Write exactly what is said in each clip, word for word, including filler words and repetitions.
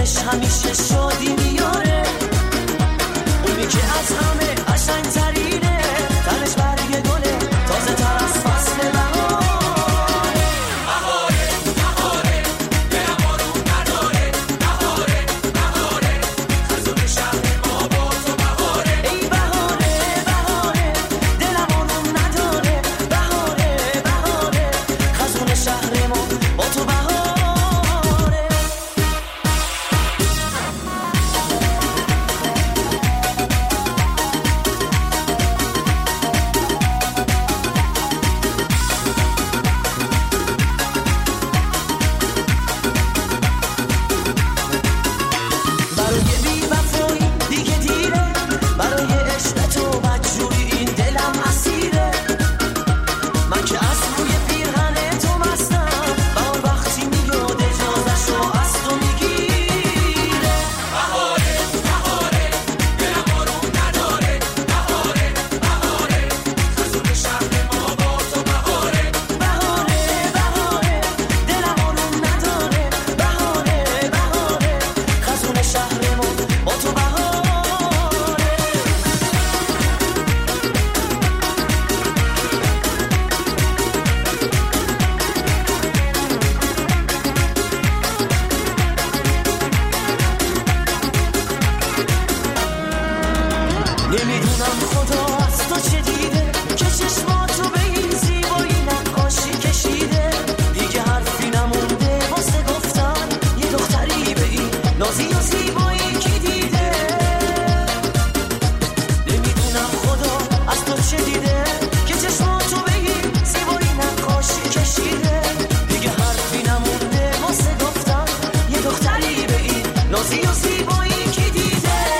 دلش همیشه شادی میاره، اونی که از همه قشنگ ترینه، تنش برگ گله تازه تر از فصل بهاره. بهاره بهاره دلم آروم نداره، بهاره بهاره خزون شهر ما با تو بهاره. ای بهاره بهاره دلم آروم نداره، بهاره بهاره خزون شهر ما با تو بهاره. نمیدونم خدا از تو چه دیده که چشماتو به این زیبایی نقاشی کشیده، دیگه حرفی نمونده واسه گفتن یه دختری به این نازی و زیبایی کی دیده. نمیدونم خدا از تو چه دیده که چشماتو به این زیبایی نقاشی کشیده، دیگه حرفی نمونده واسه گفتن یه دختری به این نازی و زیبایی کی دیده.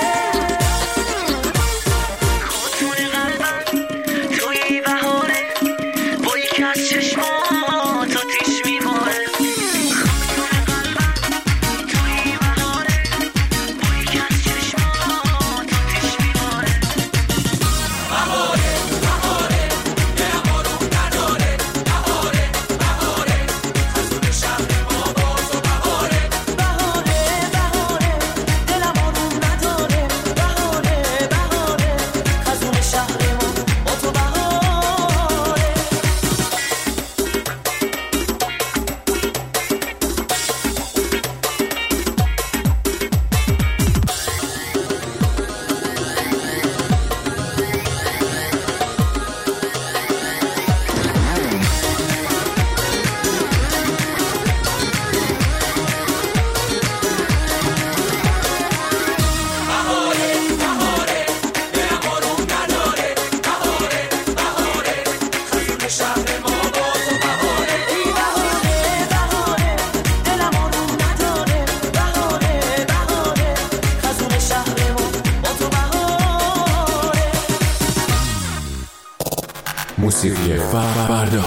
موسیقی فردا.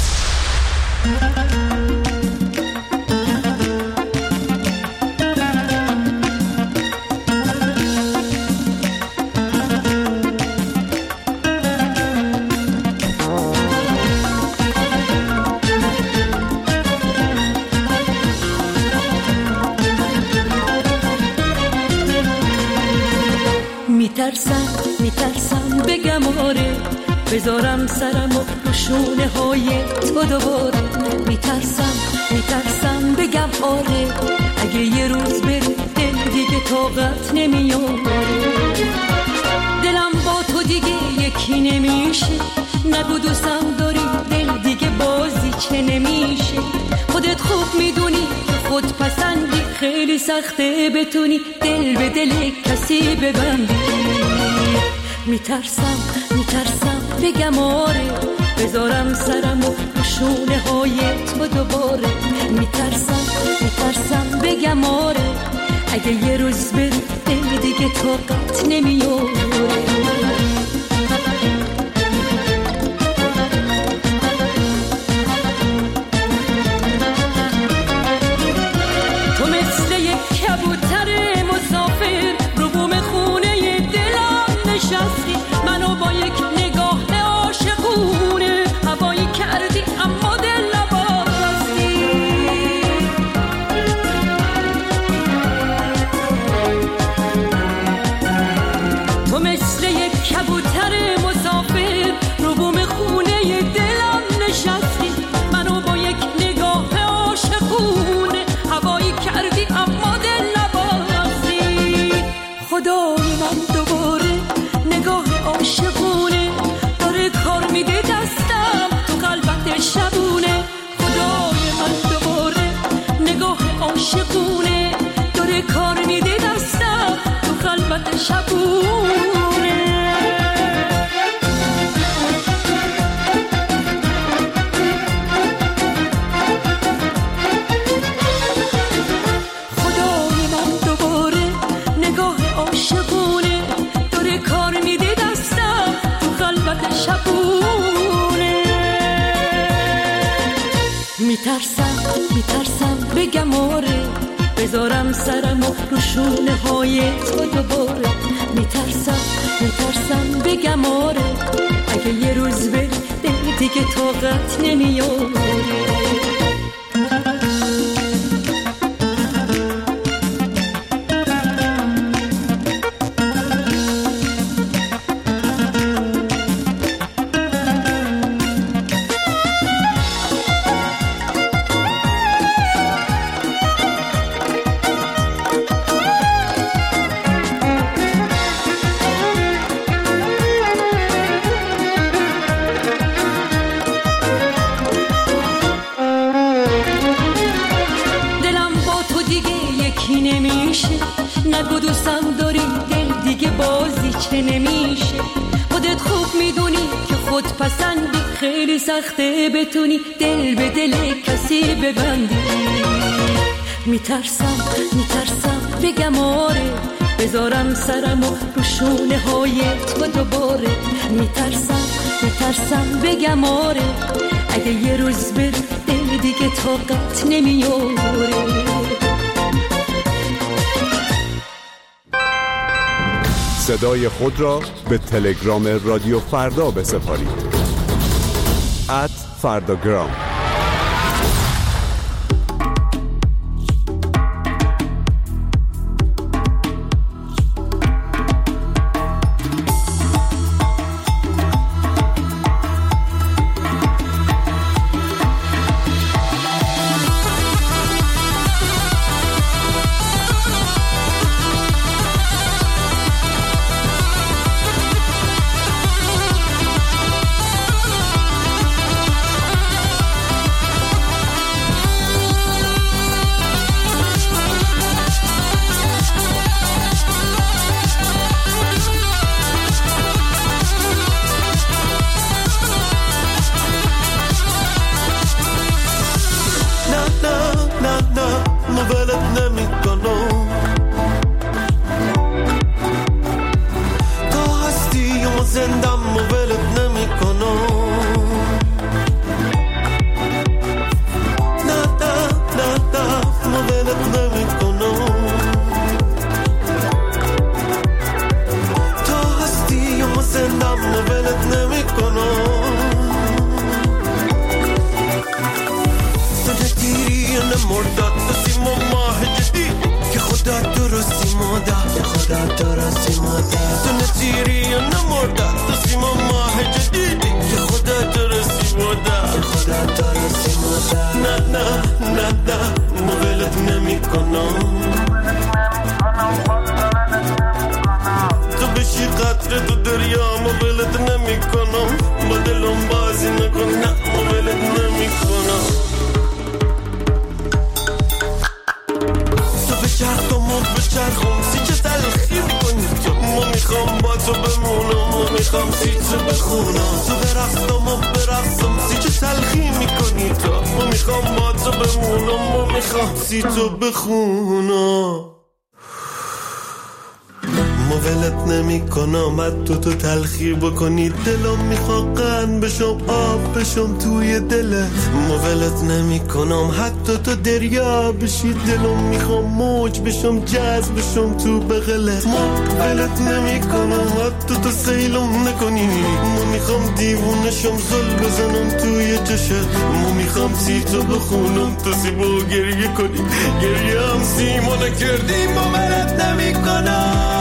میترسم میترسم بگم آره، بذارم سرم و روشونه های تو دوباره. میترسم میترسم بگم آره، اگه یه روز بری دل دیگه طاقت نمیاره. دلم با تو دیگه یکی نمیشه، نگو دوستم داری دل دیگه بازی چه نمیشه. خودت خوب میدونی که خود پسندی، خیلی سخته بتونی دل به دل کسی ببندی. میترسم میترسم بگم آره، بذارم سرم و روشونه های تو دوباره. میترسم میترسم بگم آره، اگه یه روز بری دل دیگه طاقت نمیاره. منو با یک نگاه عاشقونه هوایی کردی، اما دل نباستی. میترسم میترسم بگم آره، بذارم سرم و روشونه های تو دوباره. میترسم میترسم بگم آره، اگه یه روز بری دل دیگه طاقت نمیاره. نگو دوستم داری دل دیگه بازی چه نمیشه. خودت خوب میدونی که خود پسندی، خیلی سخته بتونی دل به دل کسی ببندی. میترسم میترسم بگم آره، بذارم سرم و روشونه های تو دوباره. میترسم میترسم بگم آره، اگه یه روز بری دل دیگه طاقت نمیاره. صدای خود را به تلگرام رادیو فردا بسپارید. ات فرداگرام. تو تو تلخی بکنی دلم میخواد قند بشم آب بشم توی دلت. مولت نمی کنم حتی تو دریا بشی، دلم میخوام موج بشم جذب بشم تو بغلت. مولت نمی کنم حتی تو سیلم نکنی، ما میخوام دیوونشم زل بزنم توی چشت. ما میخوام سی تو بخونم تو سی با گریه کنی، گریه هم سیما نکردی. مولت نمی کنم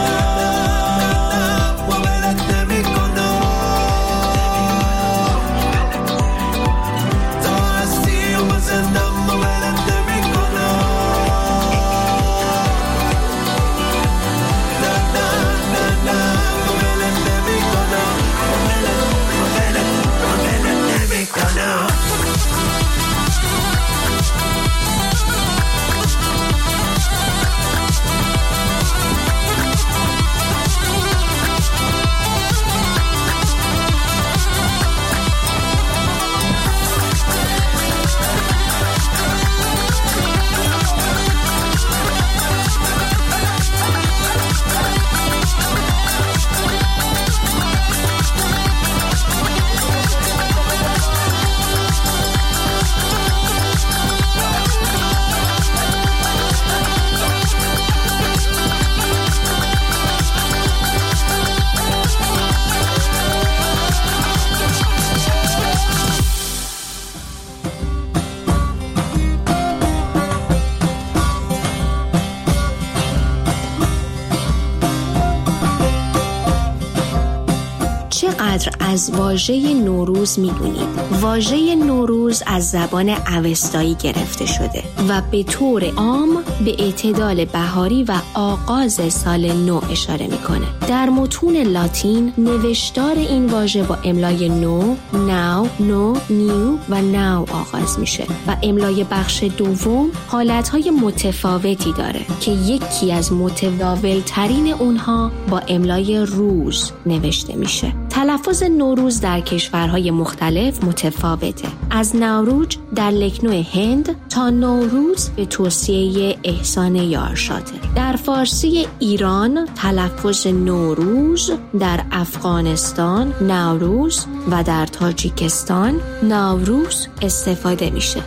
چقدر از واژه نوروز میدونید؟ واژه نوروز از زبان اوستایی گرفته شده و به طور عام به اعتدال بهاری و آغاز سال نو اشاره میکنه. در متون لاتین نوشتار این واژه با املای نو، ناو، نو، نیو و ناو آغاز میشه و املای بخش دوم حالتهای متفاوتی داره که یکی از متداول ترین اونها با املای روز نوشته میشه. تلفظ نوروز در کشورهای مختلف متفاوته، از نوروز در لکنو هند تا نوروز به توصیه احسان یارشاته. در فارسی ایران تلفظ نوروز، در افغانستان نوروز و در تاجیکستان نوروز استفاده میشه.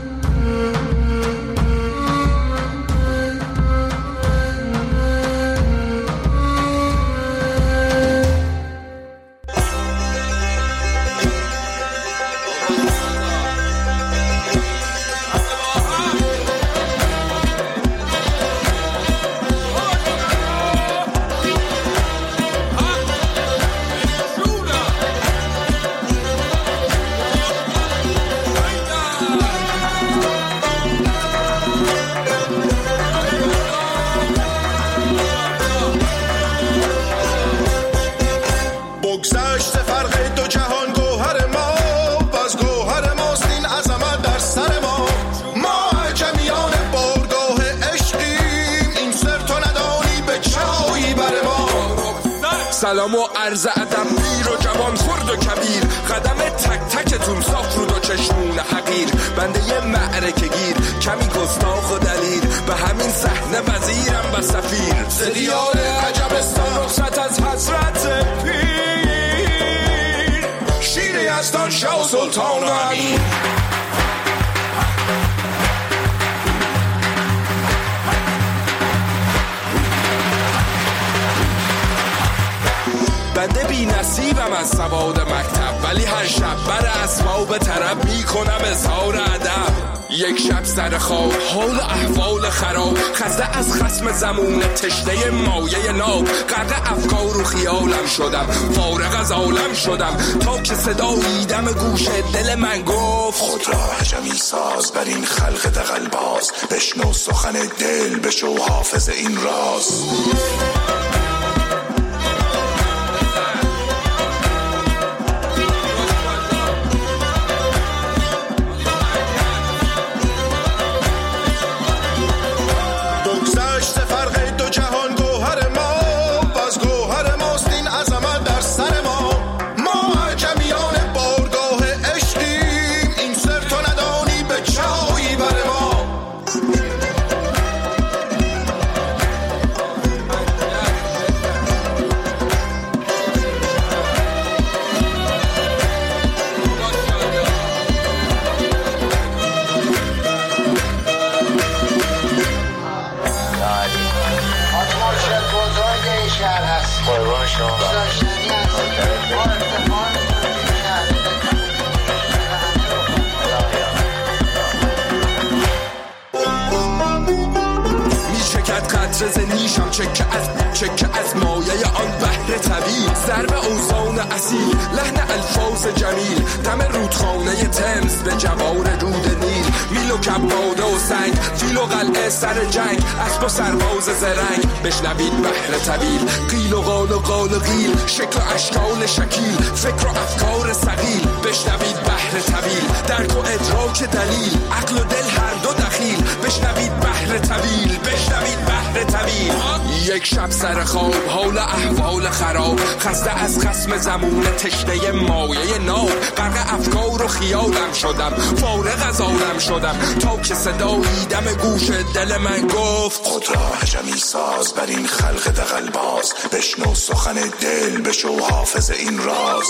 سلام و عرض ادب پیر و جوان خرد و کبیر، قدم تک تکتون صاف رود و چشمون حقیر، بنده یه معرکه گیر کمی گستاخ و دلیر، به همین صحنه وزیرم و سفیر، زدیار عجبستان رخصت از حضرت پیر، شیر یزدان شاه و سلطان و امیر. بنده بی نصیبم از سواد مکتب، ولی هر شب بر اسباب طرب میکنم اظهار ادب. یک شب سر خواب حال احوال خراب، خسته از خصم زمون تشنه مایه ناب، غرق افکار و خیالم شدم، فارغ از عالم شدم، تا که صدایی دم گوش دل من گفت خود را عجمی ساز بر این خلق دغل باز، بشنو سخن دل بشو حافظ این راز. چکه از چکه از مایه آن بحر طویل، ضرب اوزان اصیل، لحن الفاظ جمیل، دم رودخانه تمز به جوار رود نیل، میل و کباده و سنگ، فیل و قلعه سر جنگ، اسب و سرباز زرنگ، بشنوید بحر طویل، قیل و قال و قال و قیل، شکل و اشکال شکیل، فکر و افکار ثقیل، بشنوید بحر طویل، درک و ادراک دلیل، عقل و دل هر دو دخیل، بشنوید بحر طویل، بشنوید بحر طویل. یک شب سر خواب حال احوال خراب، خسته از خصم زمون تشنه مایه ناب، غرق افکار و خیالم شدم، فارغ از عالم شدم، تا که صدایی دم گوش دل من گفت خود را عجمی ساز بر این خلق دغل باز، بشنو سخن دل بشو حافظ این راز.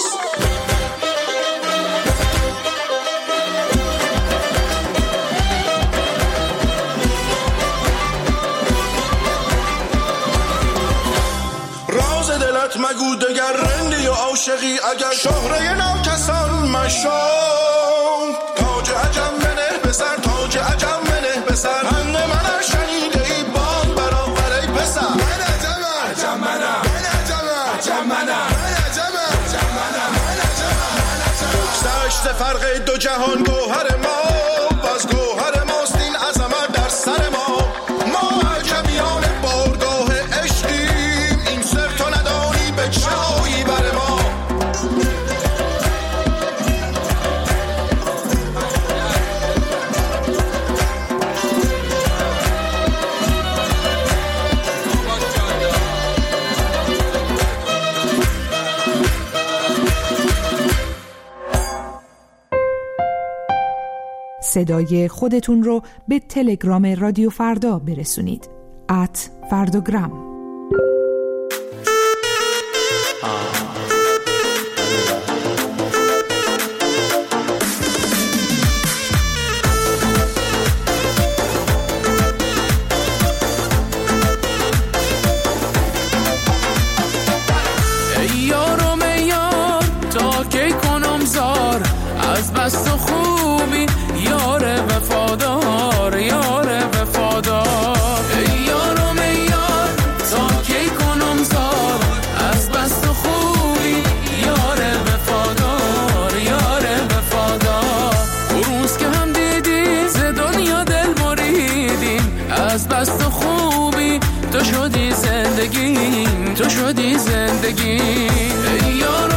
مگو دگر رندی و عاشقی اگر شهره ناکسان مشام، تاج عجم بنه بسر، تاج عجم بنه بسر، من من شنیده ای باد برآور ای پسر، من عجم عجم منم، من عجم عجم منم، من عجم عجم منم، من جهان گوهر ما باز گوهر ماست این عظمت در سر ما ما عجمیان بارگاه عشقیم این سر تو ندانی به چایی بر ما صدای خودتون رو به تلگرام رادیو فردا برسونید. ات فرداگرام. ای یارم ای یار تا کی کنم زار از بس خوبی یار وفادار یار وفادار ای یارم ای یار تا کی کنم زار از بس خوبی یار وفادار یار وفادار اون روز که هم دیدی ز دنیا دل بریدیم از بس خوبی تو شدی زندگی تو شدی زندگی ای یارم